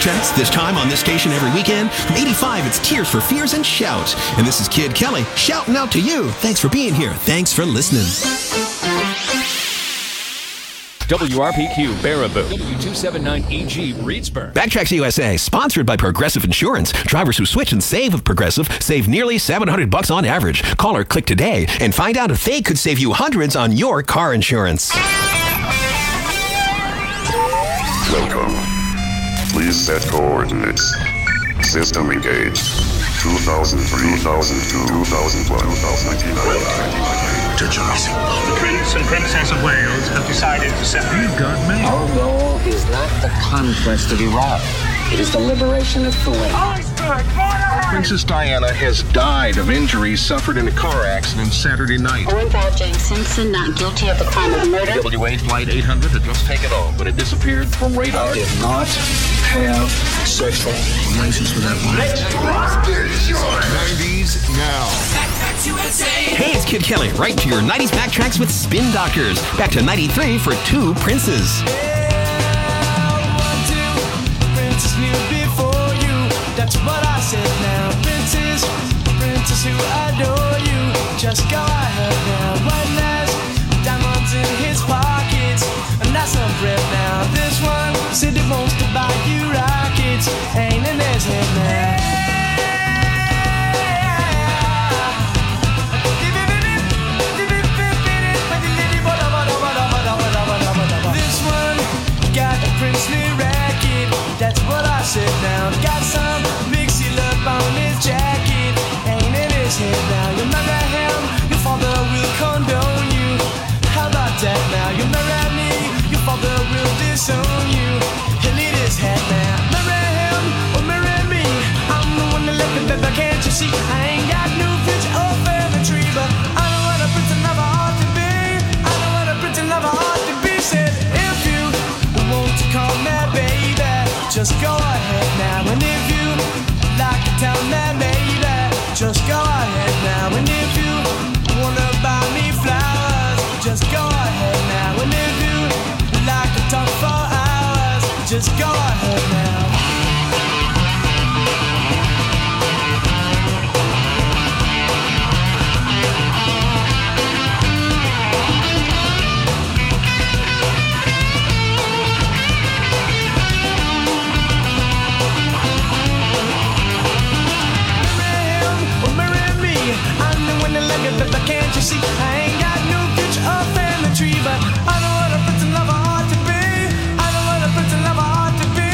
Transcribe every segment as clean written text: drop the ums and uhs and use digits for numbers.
Backtracks, this time on this station every weekend. From 85, it's Tears for Fears and Shout. And this is Kid Kelly shouting out to you. Thanks for being here. Thanks for listening. WRPQ Baraboo, W279EG Reedsburg. Backtracks USA, sponsored by Progressive Insurance. Drivers who switch and save with Progressive save nearly $700 on average. Call or click today and find out if they could save you hundreds on your car insurance. Welcome. Please set coordinates. System engaged. 2003, 2002, 2001, 2019. The Prince and Princess of Wales have decided to separate. You've got me. Our goal is not the conquest of Iraq. It is the liberation of Kuwait. Princess Diana has died of injuries suffered in a car accident Saturday night. Owen Paul James Simpson not guilty of the crime of murder. WA Flight 800 had just taken off, but it disappeared from radar. I did not have sexual relations with that woman. 90s now. Hey, it's Kid Kelly, right to your 90s Backtracks with Spin Doctors. Back to 93 for Two Princes. That's what I said now. Princess, princess who adore you. Just go ahead now. One has diamonds in his pockets, and that's some bread now. This one said he wants to buy you rockets. Ain't in his head now. This one got a princely racket. That's what I said now. Got some big seal up on his jacket. Ain't in his head now. You marry him, your father will condone you. How about that now? You marry me, your father will disown you. He'll eat his head now. Marry him or marry me. I'm the one that left the baby, can't you see? I ain't got no future or family tree, but I know what a prince never ought to be. I know what a prince never ought to be. Said if you want to call me baby, just go ahead now. And if you like to tell me maybe, just go ahead now. And if you wanna buy me flowers, just go ahead now. And if you like to talk for hours, just go ahead now. But can't you see? I ain't got no future or family tree, but I know what a prince and lover ought to be. I know what a prince and lover ought to be.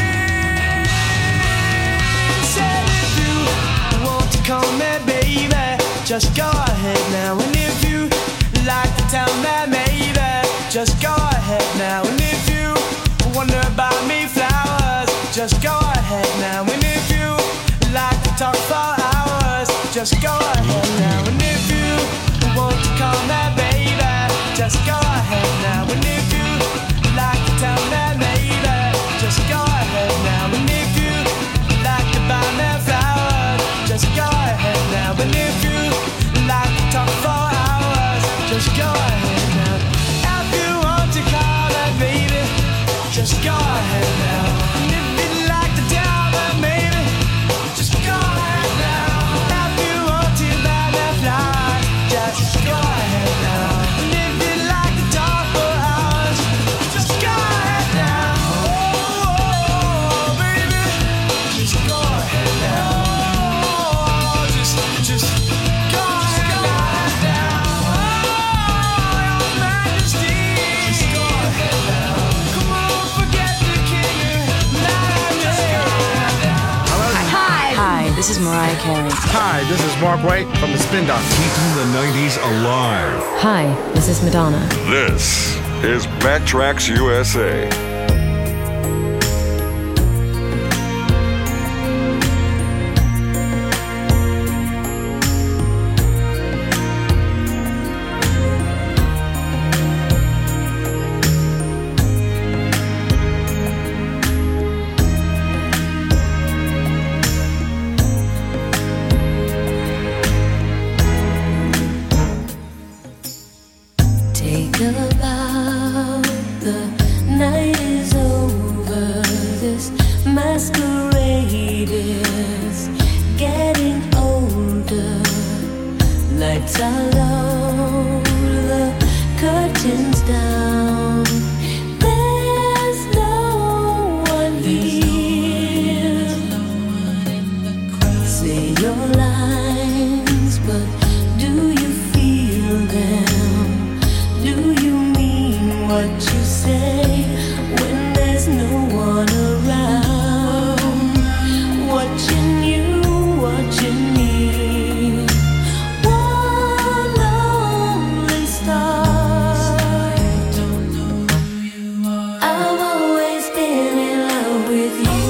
Said if you want to call me baby, just go ahead now. And if you like to tell me maybe, just go ahead now. And if you wonder about me flowers, just go ahead now. And if you like to talk for hours, just go ahead now. And if you want to call me baby, just go ahead now. And if you like to tell me maybe, just go ahead now. And if you like to buy me flowers, just go ahead now. And if you like to talk for hours, just go ahead now. If you want to call me baby, just go ahead now. And if you like to tell me maybe, just go ahead now. If you want to buy me flowers, just go ahead now. And if you like to talk for hours, just go ahead now. Oh, baby, just go ahead now. Oh, just go ahead now. Oh, your majesty, just go ahead now. Come on, forget the king. Hi, this is Mariah Carey. Hi, this is Mark White from the Spin Doctors. Keeping the 90s alive. Hi, this is Madonna. This is Backtracks USA. Take about the night lights are low, the curtains down. There's no one here. Say your lines, but do you feel them? Do you mean what you say when there's no one around? Watching you, watching me. One lonely star. I've always been in love with you.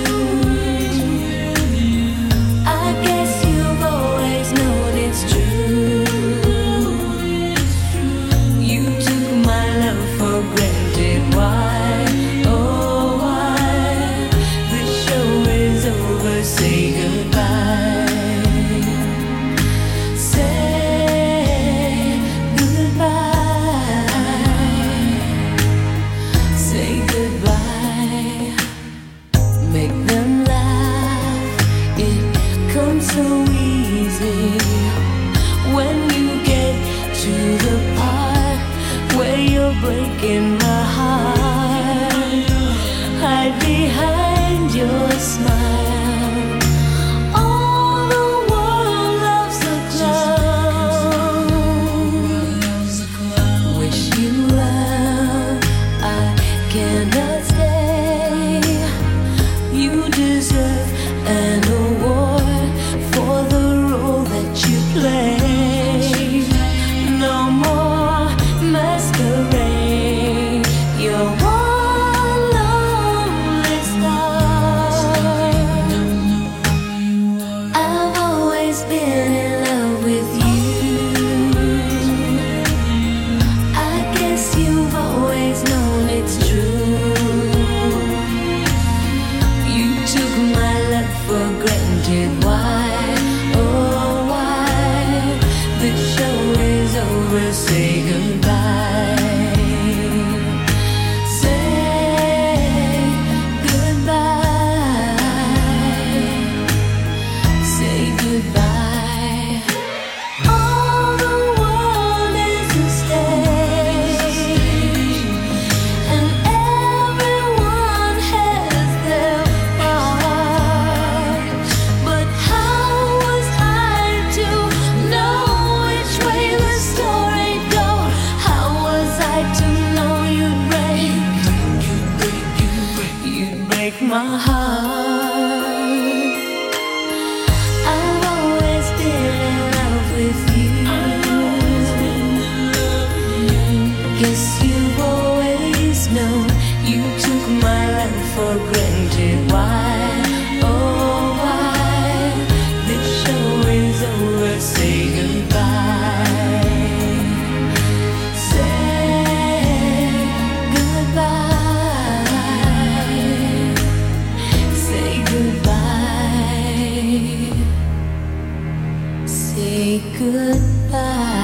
I guess you've always known it's true. You took my love for granted. Why? Oh, why? The show is over. Say goodbye. Say goodbye. Say goodbye. Make them laugh. It comes so easy when you get to the part where you're breaking my heart. Hide behind your smile. All the world loves a clown. Wish you well. I cannot stay. You deserve an award for the role that you play. No more masquerade. You're one lonely star. I've always been in love with you. I guess you've always known it's true. You took my love for granted. Why? Oh, why? The show is over. Say goodbye. Say goodbye. Say goodbye. All the world is a stage, and everyone has their part. But how was I to know which way the story goes? How was I to know you'd break my heart? I've always been in love with you. Guess you've always known. You took my love for granted. Why? Oh, why? The show is over. Say goodbye. Say goodbye. Say goodbye. Say goodbye.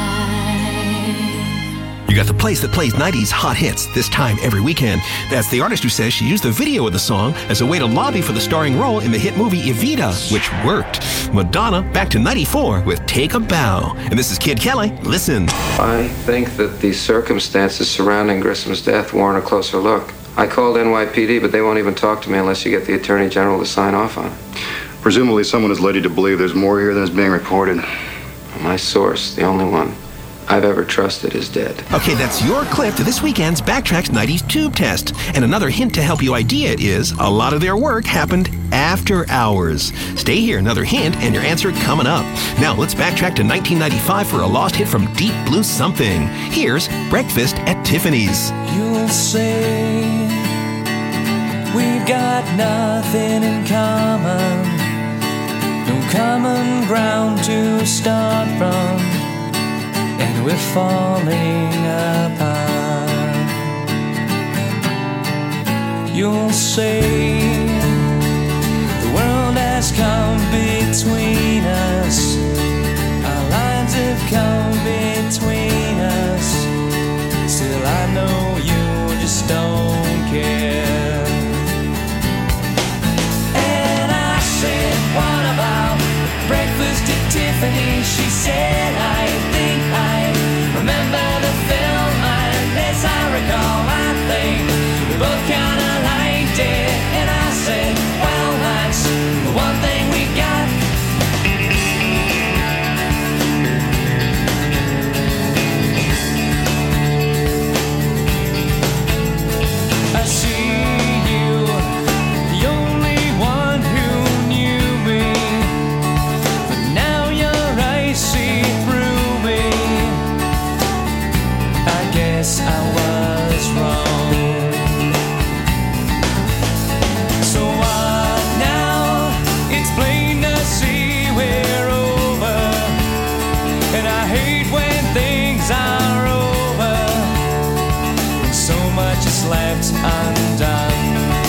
You got the place that plays 90s hot hits this time every weekend. That's the artist who says she used the video of the song as a way to lobby for the starring role in the hit movie Evita, which worked. Madonna back to 94 with Take a Bow. And this is Kid Kelly. Listen. I think that the circumstances surrounding Grissom's death warrant a closer look. I called NYPD, but they won't even talk to me unless you get the Attorney General to sign off on it. Presumably someone is led you to believe there's more here than is being reported. My source, the only one I've ever trusted, is dead. Okay, that's your clip to this weekend's Backtracks 90s Tube Test. And another hint to help you idea it is a lot of their work happened after hours. Stay here, another hint, and your answer coming up. Now, let's backtrack to 1995 for a lost hit from Deep Blue Something. Here's Breakfast at Tiffany's. You'll say we've got nothing in common, no common ground to start from, and we're falling apart. You'll say the world has come between us, our lines have come between us. Still I know you just don't care. And I said, what about breakfast at Tiffany's? She said, I I hate when things are over, when so much is left undone.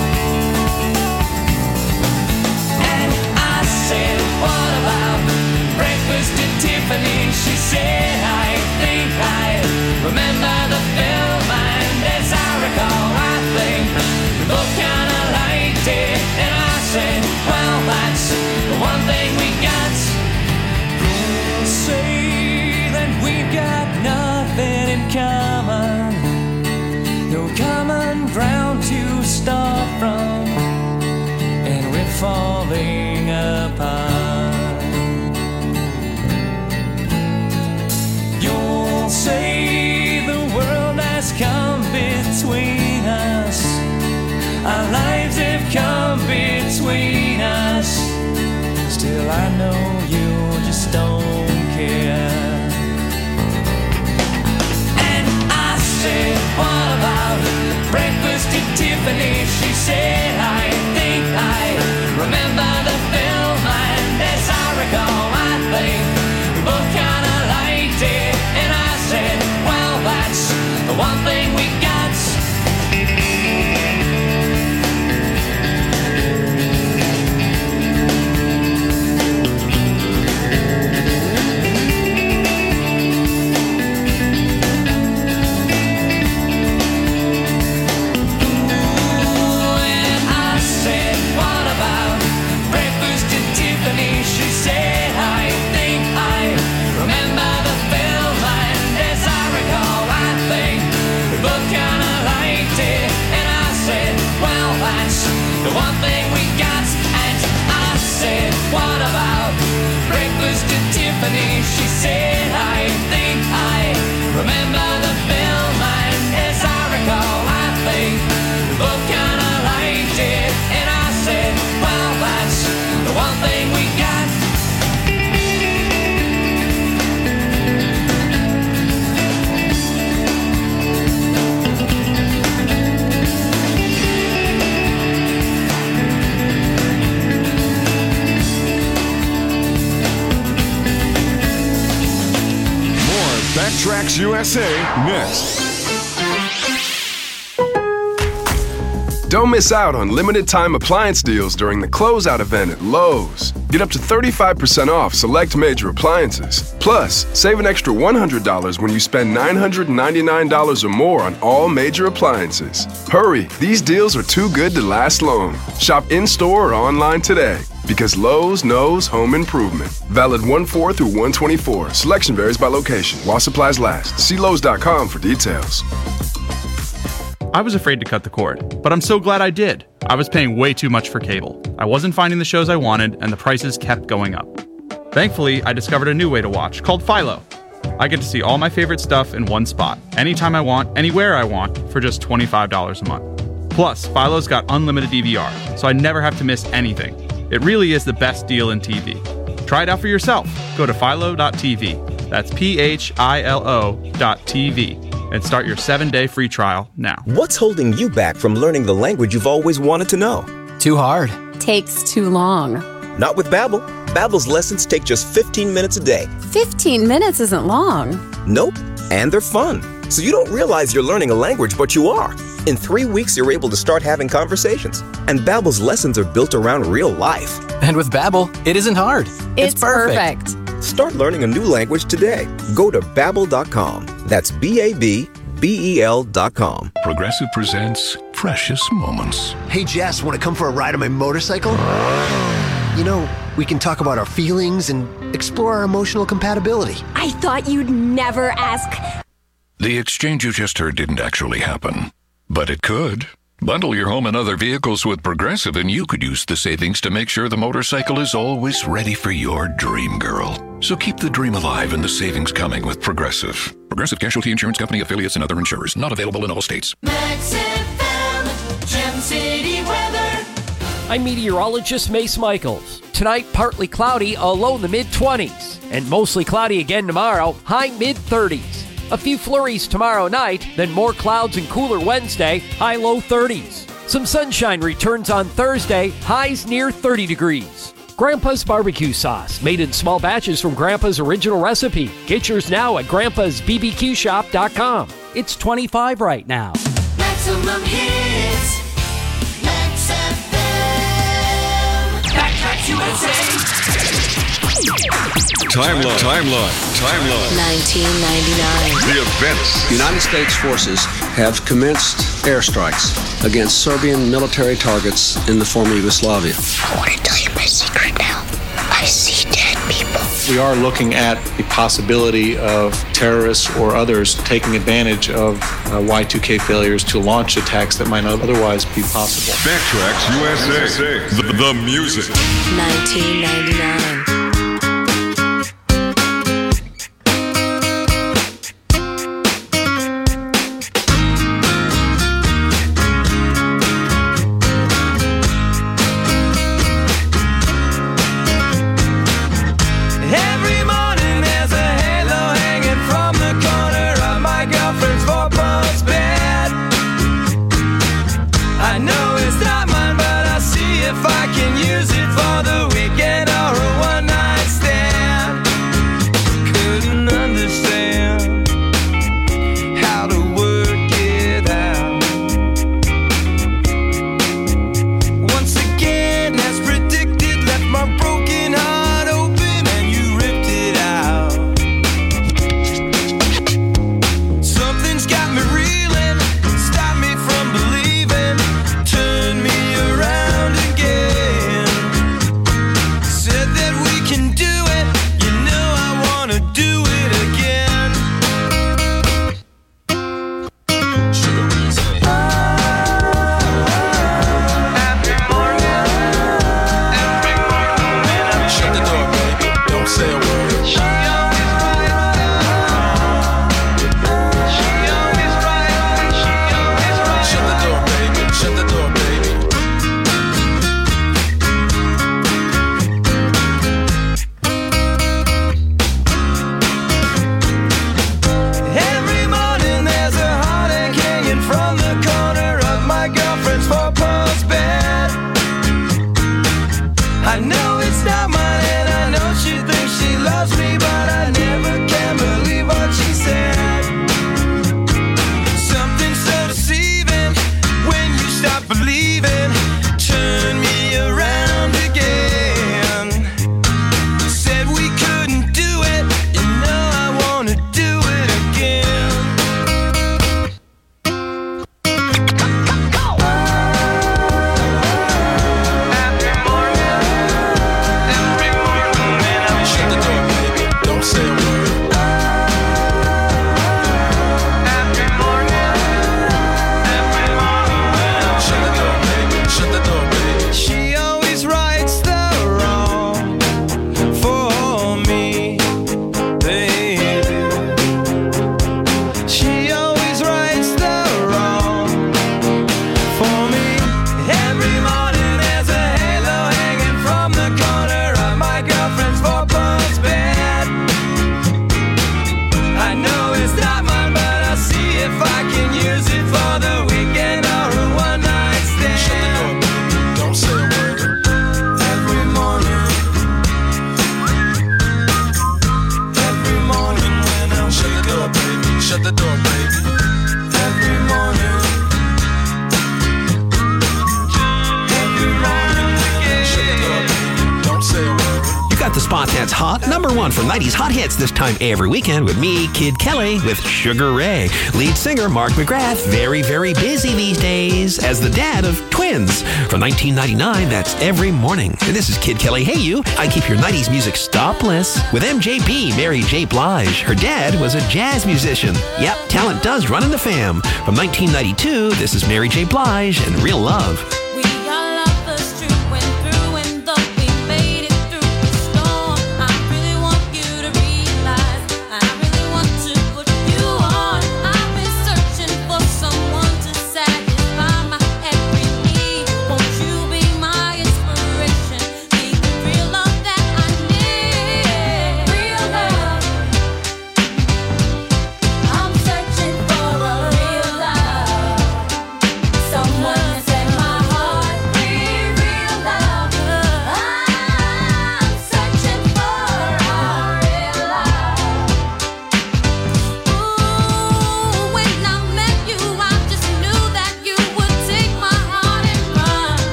And I said, what about breakfast at Tiffany? She said, I think I remember the film, and as I recall, I think we both kinda liked it. And I said, well, that's the one thing we got. You'll say that we've got nothing in common, no common ground to start from, and we're falling apart. You'll say the world has come between us, our lives have come between us. Still I know you just don't care. And I said, what about breakfast at Tiffany? She said, I think I remember the film, and as I recall, I think we both kinda liked it. And I said, well, that's the one thing we got. She said, I think I remember the film, and as I recall, I think we both kinda liked it. And I said, well, that's the one thing we got. And I said, what about breakfast at Tiffany? She said, I think I remember the film, and as I recall, I think we both kinda liked it. And I said, well, that's the one thing we got. Backtracks USA next. Don't miss out on limited-time appliance deals during the closeout event at Lowe's. Get up to 35% off select major appliances. Plus, save an extra $100 when you spend $999 or more on all major appliances. Hurry, these deals are too good to last long. Shop in-store or online today. Because Lowe's knows home improvement. Valid 1/4 through 1/24. Selection varies by location. While supplies last. See Lowe's.com for details. I was afraid to cut the cord, but I'm so glad I did. I was paying way too much for cable. I wasn't finding the shows I wanted, and the prices kept going up. Thankfully, I discovered a new way to watch called Philo. I get to see all my favorite stuff in one spot, anytime I want, anywhere I want, for just $25 a month. Plus, Philo's got unlimited DVR, so I never have to miss anything. It really is the best deal in TV. Try it out for yourself. Go to philo.tv. That's philo.tv. And start your 7-day free trial now. What's holding you back from learning the language you've always wanted to know? Too hard. Takes too long. Not with Babbel. Babbel's lessons take just 15 minutes a day. 15 minutes isn't long. Nope. And they're fun. So you don't realize you're learning a language, but you are. In 3 weeks, you're able to start having conversations. And Babbel's lessons are built around real life. And with Babbel, it isn't hard. It's perfect. Start learning a new language today. Go to Babbel.com. That's BABBEL.com. Progressive presents Precious Moments. Hey, Jess, want to come for a ride on my motorcycle? You know, we can talk about our feelings and explore our emotional compatibility. I thought you'd never ask. The exchange you just heard didn't actually happen, but it could. Bundle your home and other vehicles with Progressive and you could use the savings to make sure the motorcycle is always ready for your dream girl. So keep the dream alive and the savings coming with Progressive. Progressive Casualty Insurance Company, affiliates, and other insurers. Not available in all states. Max FM, Gem City weather. I'm meteorologist Mace Michaels. Tonight, partly cloudy, a low in the mid-20s. And mostly cloudy again tomorrow, high mid-30s. A few flurries tomorrow night, then more clouds and cooler Wednesday, high low 30s. Some sunshine returns on Thursday, highs near 30 degrees. Grandpa's Barbecue Sauce, made in small batches from Grandpa's original recipe. Get yours now at grandpa'sbbqshop.com. It's $25 right now. Maximum hits. Max FM. Backtracks USA. Timeline. 1999. The events. United States forces have commenced airstrikes against Serbian military targets in the former Yugoslavia. I want to tell you my secret now. I see dead people. We are looking at the possibility of terrorists or others taking advantage of Y2K failures to launch attacks that might not otherwise be possible. Backtracks USA. The music. 1999. Every morning there's a halo hanging from the corner of my girlfriend's four-post bed. I know it's not mine, but I'll see if I can use it for the weekend or a one-night stand. Couldn't understand how to work it out. Once again, as predicted, left my broken heart open and you ripped it out. Something's got me reeling, stopped me from believing, turned me around again. Said that we can do it, you know I wanna do it again. Shut the door, baby. Don't say a word. Shut the door, baby. Shut the door, baby. Every morning there's a heartache hanging from the corner of my girlfriend's four-post bed. I know it's not mine and I know she thinks she loves me, but I never can believe what she said. Something so deceiving when you stop believing, turn me around again. Said we couldn't do it, you know I wanna do it again. Shut the door, baby. Don't say a word. Shut the door, baby. Shut the door, baby. She always rights the wrong for me, baby. She always rights the wrong for me. Every morning there's a halo hanging from the corner of my girlfriend's four-post bed. I know it's not mine, but I'll see if I can use it for the weekend or a one-night stand. Shut the door, baby. Don't say a word. Every morning when I Shut the wake door, up, baby. Shut the door, baby. every morning Shut the door, baby. Don't say a word. You got the spot that's hot. Number one for 90s hot hits this time every weekend with me, Kid Kelly, with Sugar Ray. Lead singer Mark McGrath, very, very busy these days as the dad of twins. From 1999, that's Every Morning. And this is Kid Kelly. Hey, you. I keep your 90s music stopless with MJB, Mary J. Blige. Her dad was a jazz musician. Yep, talent does run in the fam. From 1992, this is Mary J. Blige and Real Love. We are lovers through and through, and though we made it through the storm, I really want you to realize, I really want to put you on. I've been searching for someone to satisfy my every need. Won't you be my inspiration? Be the real love that I need. Real love. I'm searching for a real love. Someone to set my heart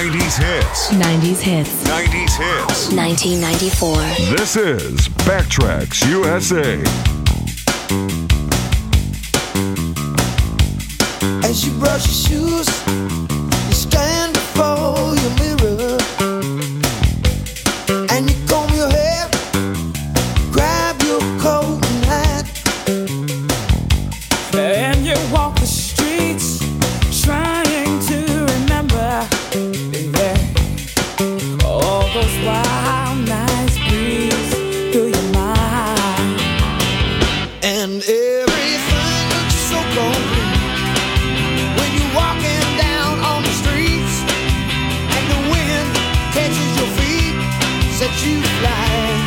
90s hits. 90s hits. 90s hits. 1994. This is Backtracks USA. As you brush your shoes, you stand before your mirror, and you comb your hair, grab your coat and hat, and you walk the streets trying to remember, yeah, all those wild nights breeze through your mind, and everything looks so complete. Walking down on the streets, and the wind catches your feet, sets you flying,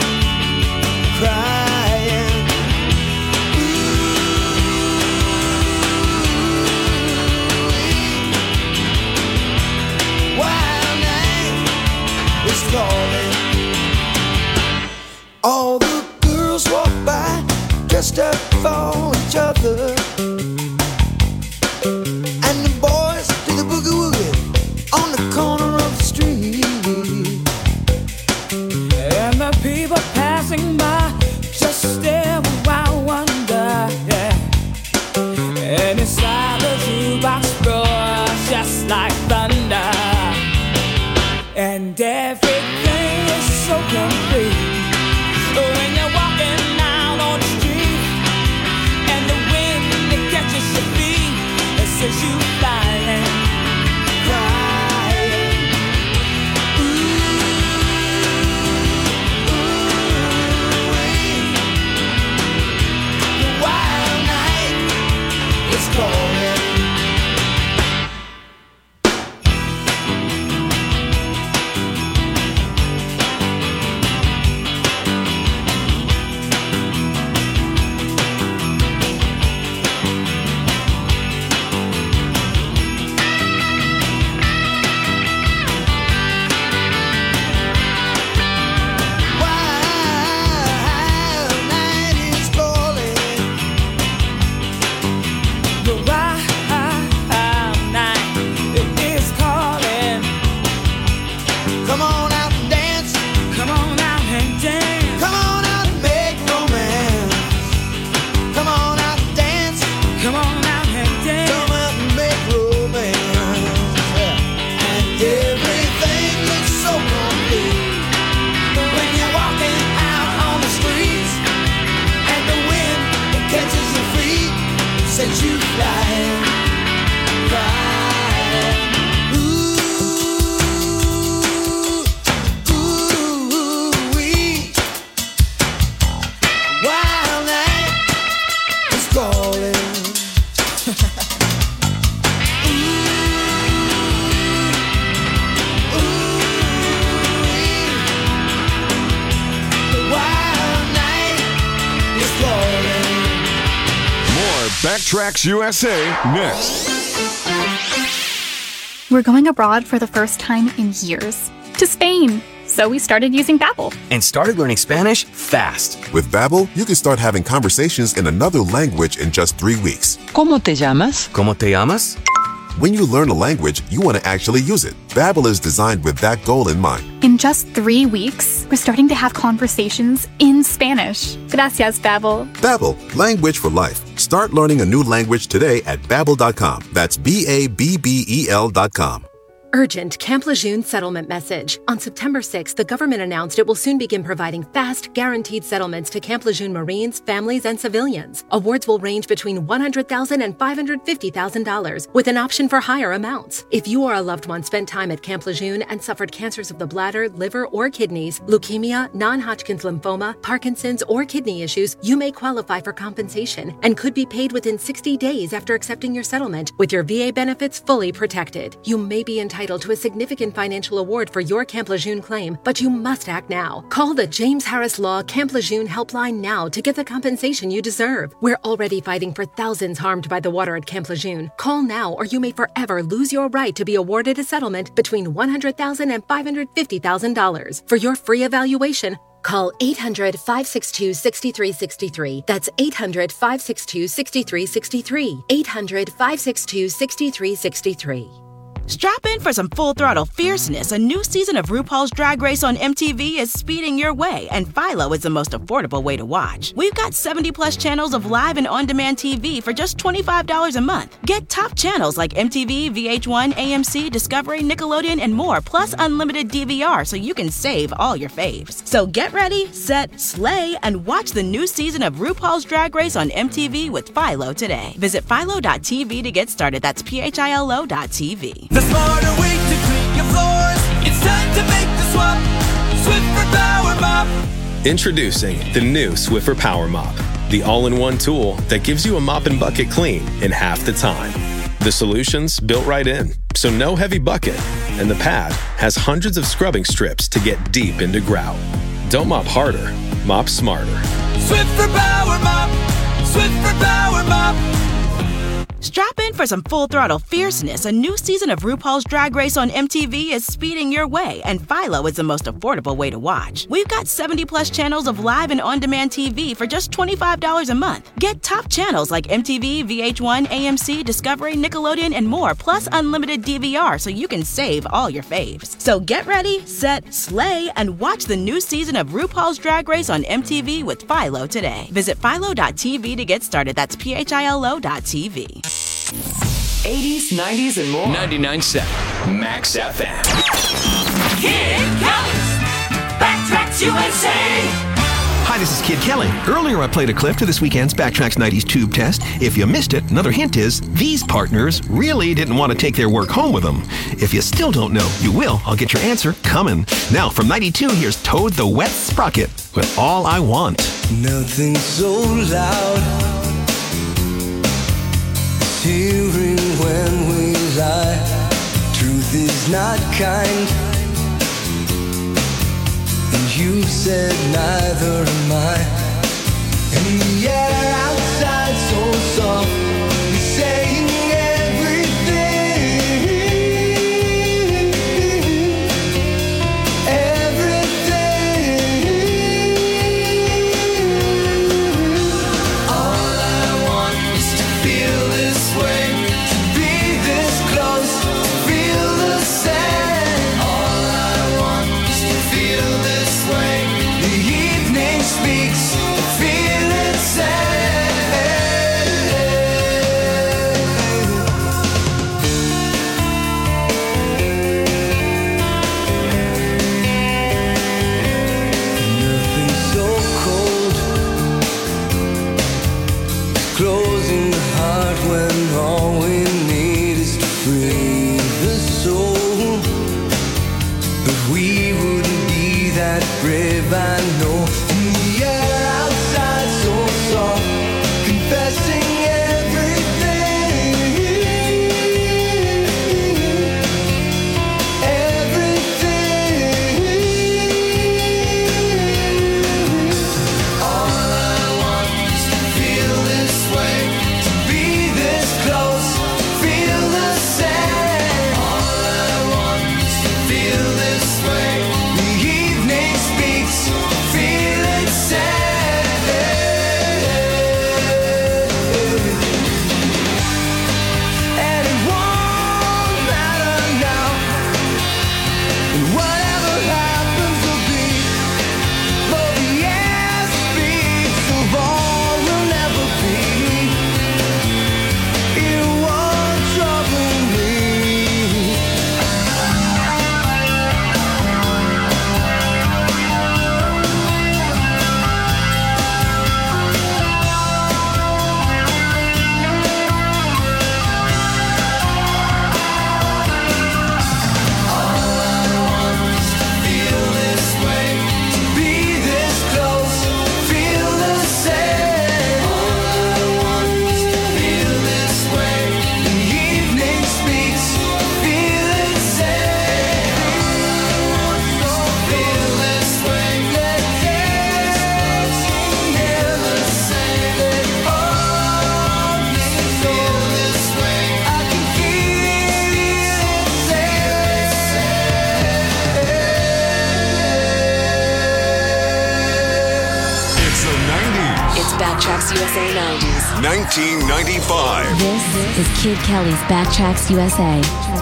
crying. Ooh, wild night is calling. All the girls walk by, dressed up for each other. Corner of the street, and the people passing by just stare with wild wonder, yeah. And inside the jukebox roars just like thunder, and everything is so complete when you're walking out on the street, and the wind that catches your feet, it sends you flying. Backtracks USA next. We're going abroad for the first time in years. To Spain. So we started using Babbel. And started learning Spanish fast. With Babbel, you can start having conversations in another language in just 3 weeks. ¿Cómo te llamas? ¿Cómo te llamas? When you learn a language, you want to actually use it. Babbel is designed with that goal in mind. In just 3 weeks, we're starting to have conversations in Spanish. Gracias, Babbel. Babbel, language for life. Start learning a new language today at Babbel.com. That's BABBEL.com. Urgent Camp Lejeune settlement message. On September 6th, the government announced it will soon begin providing fast, guaranteed settlements to Camp Lejeune Marines, families, and civilians. Awards will range between $100,000 and $550,000, with an option for higher amounts. If you or a loved one spent time at Camp Lejeune and suffered cancers of the bladder, liver, or kidneys, leukemia, non-Hodgkin's lymphoma, Parkinson's, or kidney issues, you may qualify for compensation and could be paid within 60 days after accepting your settlement, with your VA benefits fully protected. You may be entitled to a significant financial award for your Camp Lejeune claim, but you must act now. Call the James Harris Law Camp Lejeune helpline now to get the compensation you deserve. We're already fighting for thousands harmed by the water at Camp Lejeune. Call now or you may forever lose your right to be awarded a settlement between $100,000 and $550,000. For your free evaluation, call 800-562-6363. That's 800-562-6363. 800-562-6363. Strap in for some full-throttle fierceness. A new season of RuPaul's Drag Race on MTV is speeding your way, and Philo is the most affordable way to watch. We've got 70-plus channels of live and on-demand TV for just $25 a month. Get top channels like MTV, VH1, AMC, Discovery, Nickelodeon, and more, plus unlimited DVR so you can save all your faves. So get ready, set, slay, and watch the new season of RuPaul's Drag Race on MTV with Philo today. Visit philo.tv to get started. That's philo.tv. The smarter way to clean your floors. It's time to make the swap. Swiffer Power Mop. Introducing the new Swiffer Power Mop, the all-in-one tool that gives you a mop and bucket clean in half the time. The solution's built right in, so no heavy bucket, and the pad has hundreds of scrubbing strips to get deep into grout. Don't mop harder, mop smarter. Swiffer Power Mop. Swiffer Power Mop. Strap in for some full-throttle fierceness. A new season of RuPaul's Drag Race on MTV is speeding your way, and Philo is the most affordable way to watch. We've got 70-plus channels of live and on-demand TV for just $25 a month. Get top channels like MTV, VH1, AMC, Discovery, Nickelodeon, and more, plus unlimited DVR so you can save all your faves. So get ready, set, slay, and watch the new season of RuPaul's Drag Race on MTV with Philo today. Visit philo.tv to get started. That's philo.tv. 80s, 90s, and more. 99.7 Max FM. Kid Kelly's Backtracks USA. Hi, this is Kid Kelly. Earlier I played a clip to this weekend's Backtracks 90s Tube Test. If you missed it, another hint is these partners really didn't want to take their work home with them. If you still don't know, you will. I'll get your answer coming. Now, from 92, here's Toad the Wet Sprocket with All I Want. Nothing so loud. Hearing when we lie, truth is not kind. And you said neither am I. And the air outside so soft, you're saying closing the heart when all we need is to free the soul. But we wouldn't be that brave, I know. And the air outside so soft, confessing It's Backtracks USA 90s. 1995. This is Kid Kelly's Backtracks USA.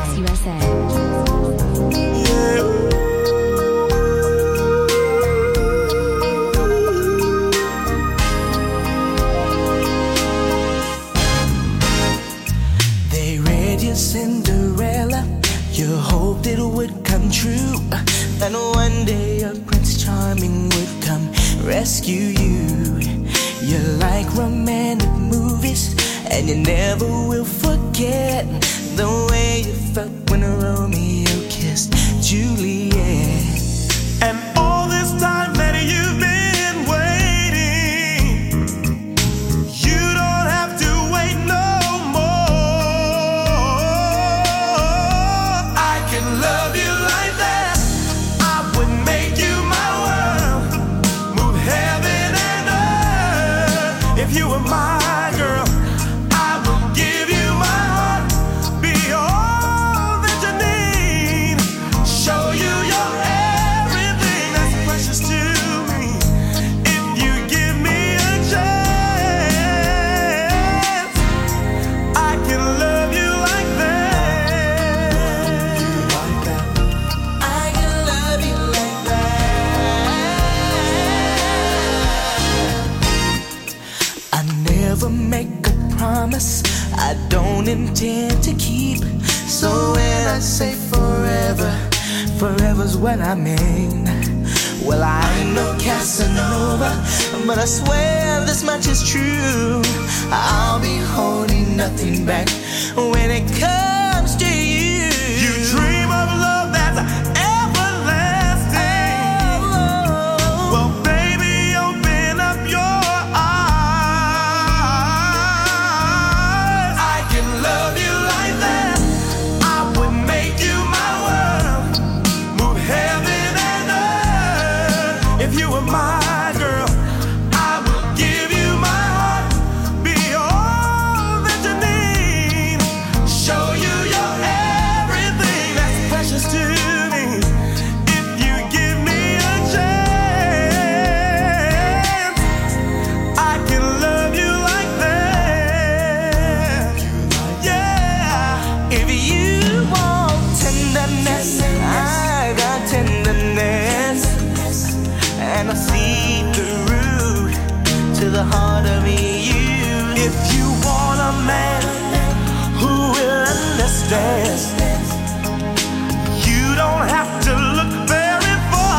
They read your Cinderella. You hoped it would come true. And one day a Prince Charming would come rescue you. You like romantic movies, and you never will forget the way you felt when Romeo kissed Juliet. And all this time that you've been waiting, you don't have to wait no more. I can love you like that. I would make you my world, move heaven and earth. If you were my girl, I will give you my heart, be all that you need, show you your everything that's precious to me. If you give me a chance, I can love you like that. I can love you like that. I never make a promise I don't intend to keep. So when I say forever, forever's what I mean. Well, I ain't no Casanova, but I swear this much is true. I'll be holding nothing back when it comes to you. You dream of love that's everlasting. Well, baby, open up your eyes. I can love you like that. I would make you my world, move heaven and earth. If you were my girl, I would give you my heart, be all that you need, show you your everything that's precious to me. If you give me a chance, I can love you like that. Yeah. If you want tenderness, I got tenderness, and I see through to the heart of you. If you want a man who will understand, you don't have to look very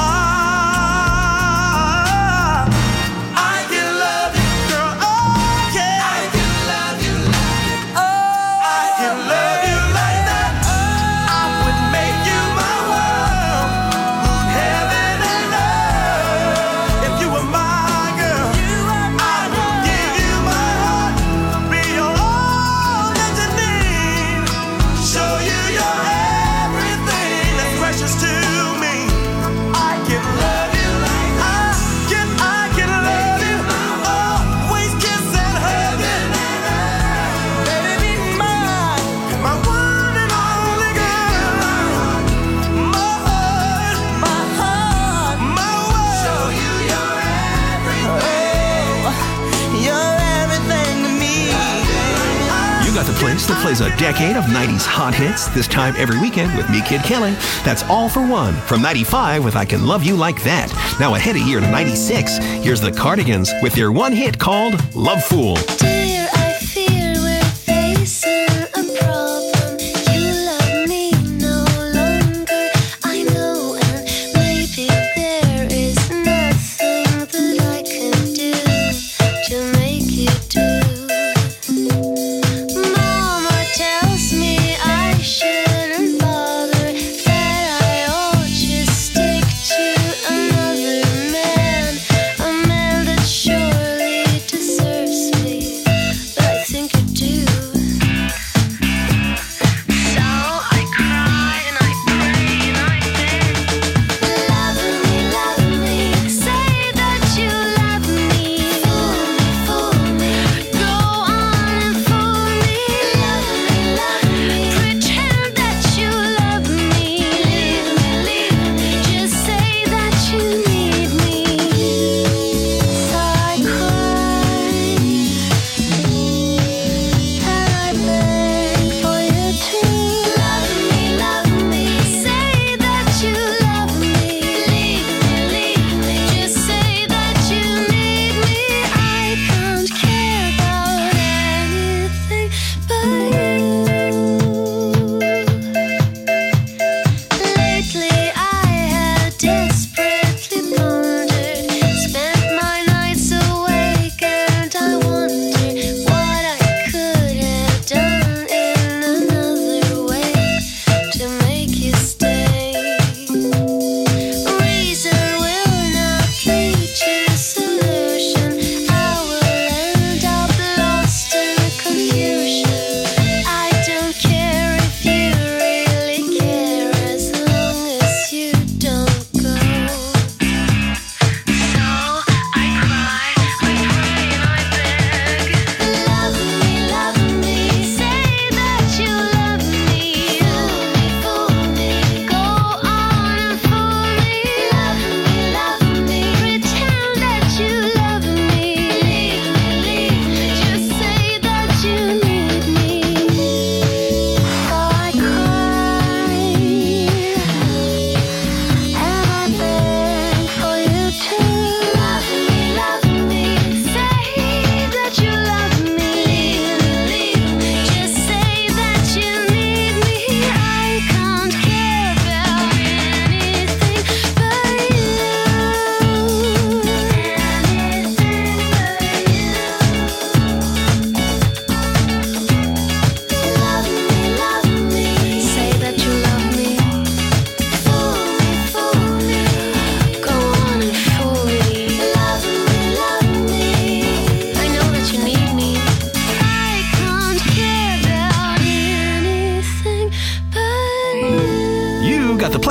far. I can love you, girl. Okay. I can love you like that. Oh, I can love you like that. I would make you my world, move heaven and earth. If you were my girl, I would give you my heart, be all that you need, show you your everything that's precious to me. I can love you like that. I can love you, always kiss and hug you. Baby, be mine, my one and only girl. My heart, my world. Show you your everything. You're everything to me. You got the place that plays a decade of 90s hot hits this time every weekend with me, Kid Kelly. That's All for One from 95 with I Can Love You Like That. Now ahead a year to 96, here's the Cardigans with their one hit called Love Fool. Dear, I fear we're facing a problem. You love me no longer, I know, and maybe there is nothing that I can do to make you do. Mama tells me I shouldn't bother, that I ought just stick to another man, a man that surely deserves me.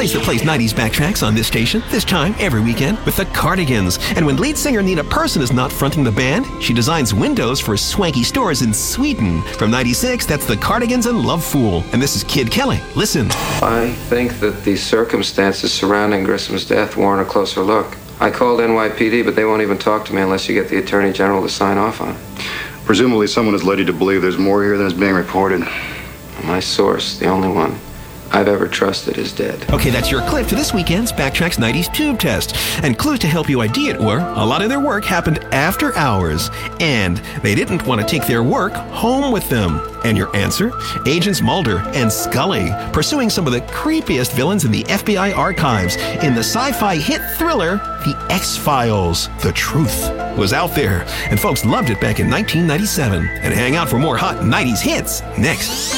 place that plays 90s backtracks on this station, this time every weekend, with the Cardigans. And when lead singer Nina Persson is not fronting the band, she designs windows for swanky stores in Sweden. From 96, that's the Cardigans and Love Fool. And this is Kid Kelly. Listen. I think that the circumstances surrounding Grissom's death warrant a closer look. I called NYPD, but they won't even talk to me unless you get the Attorney General to sign off on it. Presumably someone has led you to believe there's more here than is being reported. My source, the only one I've ever trusted, is dead. Okay, that's your clip to this weekend's Backtracks 90s Tube Test. And clues to help you ID it were, a lot of their work happened after hours, and they didn't want to take their work home with them. And your answer? Agents Mulder and Scully, pursuing some of the creepiest villains in the FBI archives in the sci-fi hit thriller, The X-Files. The truth was out there, and folks loved it back in 1997. And hang out for more hot 90s hits next.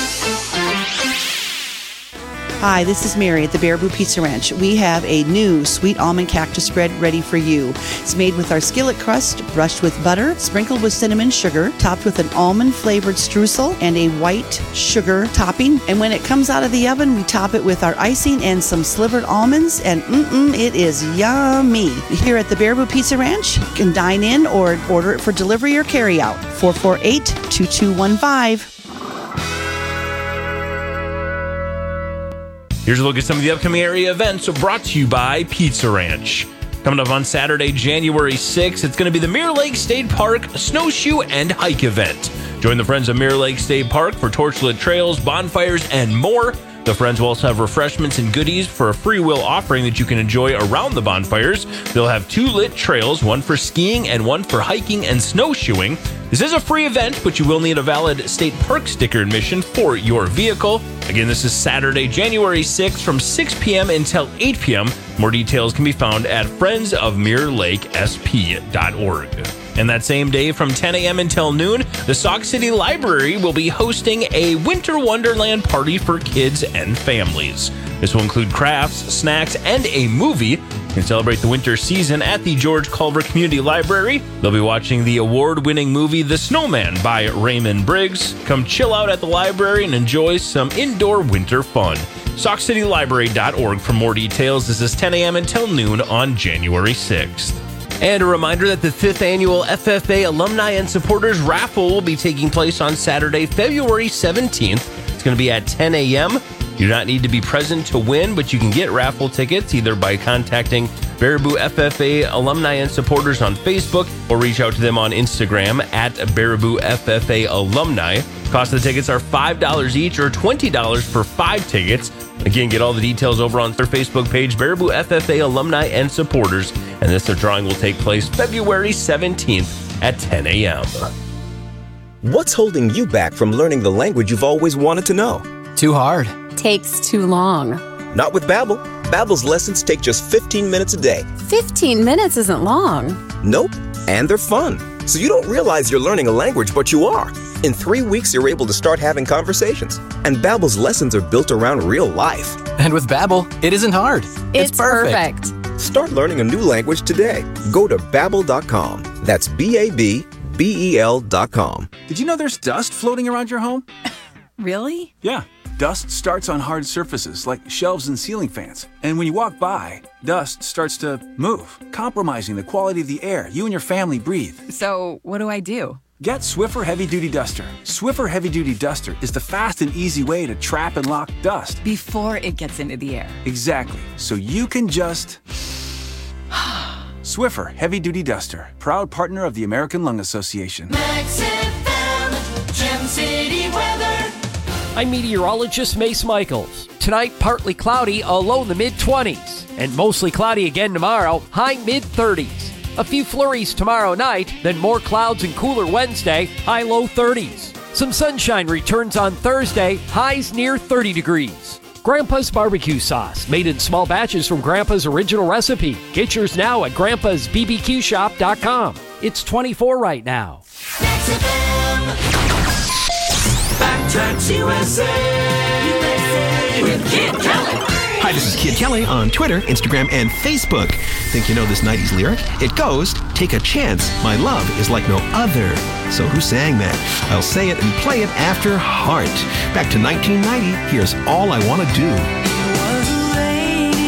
Hi, this is Mary at the Baraboo Pizza Ranch. We have a new sweet almond cactus spread ready for you. It's made with our skillet crust, brushed with butter, sprinkled with cinnamon sugar, topped with an almond-flavored streusel and a white sugar topping. And when it comes out of the oven, we top it with our icing and some slivered almonds, and it is yummy. Here at the Baraboo Pizza Ranch, you can dine in or order it for delivery or carry out. 448-2215. Here's a look at some of the upcoming area events brought to you by Pizza Ranch. Coming up on Saturday, January 6th, it's going to be the Mirror Lake State Park Snowshoe and Hike event. Join the Friends of Mirror Lake State Park for torchlit trails, bonfires, and more. The Friends will also have refreshments and goodies for a free will offering that you can enjoy around the bonfires. They'll have 2 lit trails, one for skiing and one for hiking and snowshoeing. This is a free event, but you will need a valid state park sticker admission for your vehicle. Again, this is Saturday, January 6th from 6 p.m. until 8 p.m. More details can be found at friendsofmirrorlakesp.org. And that same day from 10 a.m. until noon, the Sauk City Library will be hosting a Winter Wonderland party for kids and families. This will include crafts, snacks, and a movie. You can celebrate the winter season at the George Culver Community Library. They'll be watching the award-winning movie The Snowman by Raymond Briggs. Come chill out at the library and enjoy some indoor winter fun. SaukCityLibrary.org for more details. This is 10 a.m. until noon on January 6th. And a reminder that the 5th annual FFA Alumni and Supporters Raffle will be taking place on Saturday, February 17th. It's going to be at 10 a.m. You do not need to be present to win, but you can get raffle tickets either by contacting Baraboo FFA Alumni and Supporters on Facebook or reach out to them on Instagram at Baraboo FFA Alumni. Cost of the tickets are $5 each or $20 for 5 tickets. Again, get all the details over on their Facebook page, Baraboo FFA Alumni and Supporters. And this drawing will take place February 17th at 10 a.m. What's holding you back from learning the language you've always wanted to know? Too hard. Takes too long. Not with Babbel. Babbel's lessons take just 15 minutes a day. 15 minutes isn't long. Nope. And they're fun. So you don't realize you're learning a language, but you are. In 3 weeks, you're able to start having conversations. And Babbel's lessons are built around real life. And with Babbel, it isn't hard. It's perfect. Start learning a new language today. Go to Babbel.com. That's Babbel.com. Did you know there's dust floating around your home? Really? Yeah. Dust starts on hard surfaces like shelves and ceiling fans. And when you walk by, dust starts to move, compromising the quality of the air you and your family breathe. So, what do I do? Get Swiffer Heavy Duty Duster. Swiffer Heavy Duty Duster is the fast and easy way to trap and lock dust. Before it gets into the air. Exactly. So you can just... Swiffer Heavy Duty Duster, proud partner of the American Lung Association. Max FM, Gem City weather. I'm meteorologist Mace Michaels. Tonight, partly cloudy, a low in the mid-20s. And mostly cloudy again tomorrow, high mid-30s. A few flurries tomorrow night, then more clouds and cooler Wednesday, high low 30s. Some sunshine returns on Thursday, highs near 30 degrees. Grandpa's barbecue sauce, made in small batches from Grandpa's original recipe. Get yours now at grandpa'sbbqshop.com. It's 24 right now. Max FM. Backtracks USA. With Kid Kelly. Hi, this is Kid Kelly on Twitter, Instagram, and Facebook. Think you know this 90s lyric? It goes, take a chance, my love is like no other. So who sang that? I'll say it and play it after Heart. Back to 1990, here's All I Wanna Do. Was a lady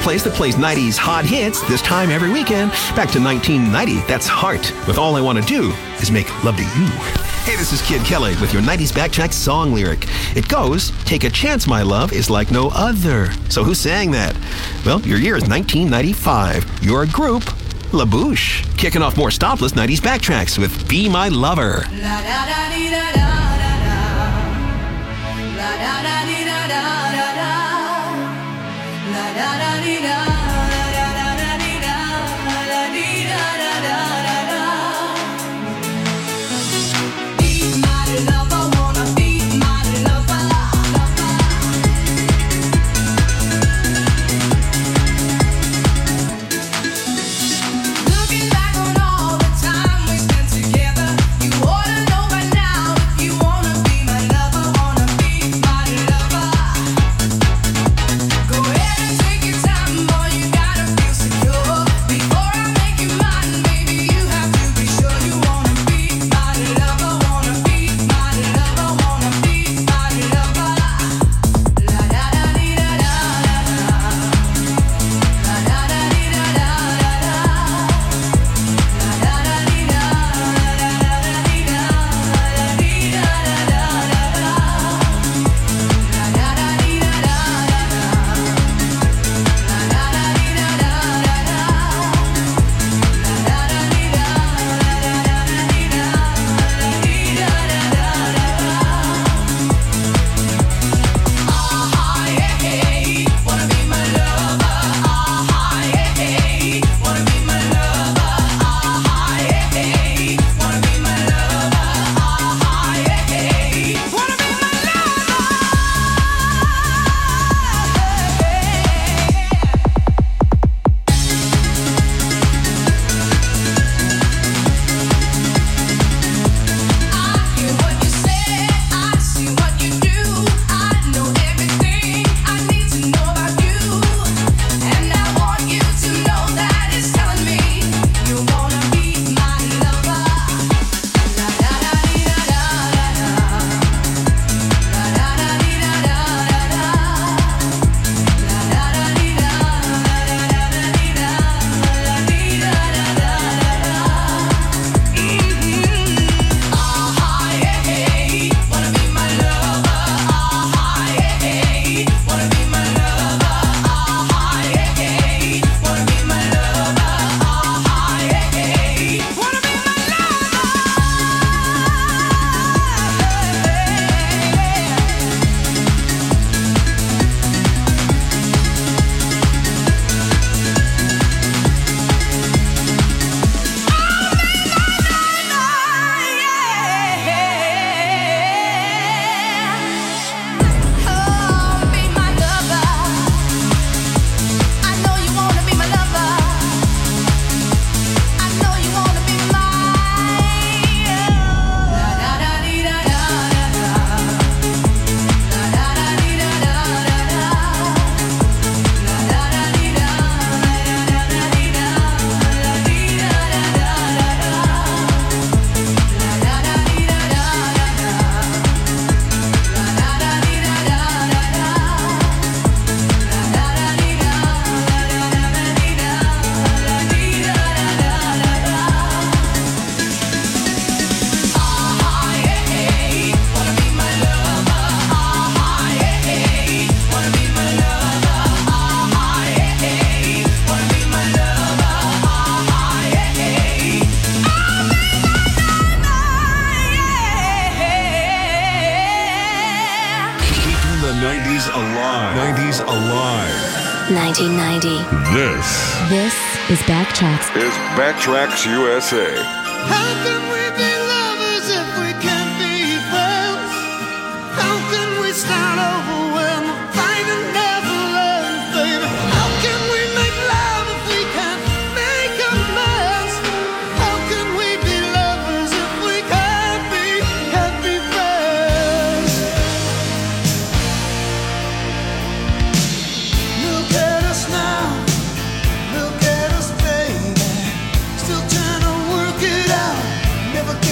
place that plays 90s hot hits this time every weekend. Back to 1990, that's Heart, with All I Want to Do is Make Love to You. Hey, this is Kid Kelly with your 90s Backtrack song lyric. It goes, take a chance, my love, is like no other. So who sang that? Well, your year is 1995. Your group, La Bouche. Kicking off more stopless 90s Backtracks with Be My Lover. Looking back on all the time we spent together, you ought to know by now if you wanna be my lover, wanna be my lover. Go ahead and take your time, boy, you gotta feel secure. Before I make you mine, baby, you have to be sure you wanna be my lover, wanna be my lover, wanna be my lover. La da da dee da da da da. La da da dee da da da da. the 90s alive. 90s alive. 1990. This is Backtracks. Is Backtracks USA. How can we be lovers if we can't be friends? How can we start over when the fighting never ends, baby? How can we make love if we can't make amends? How can we be lovers if we can't be friends? Look at us now. Look at us, baby. Still trying to work it out. Never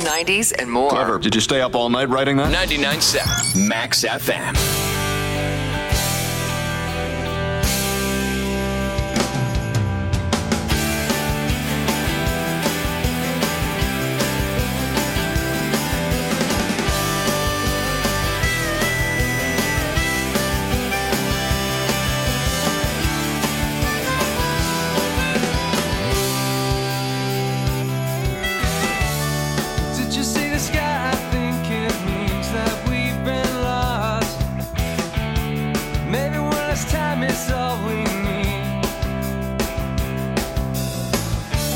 90s and more. Clever. Did you stay up all night writing that? 99.7 Max FM.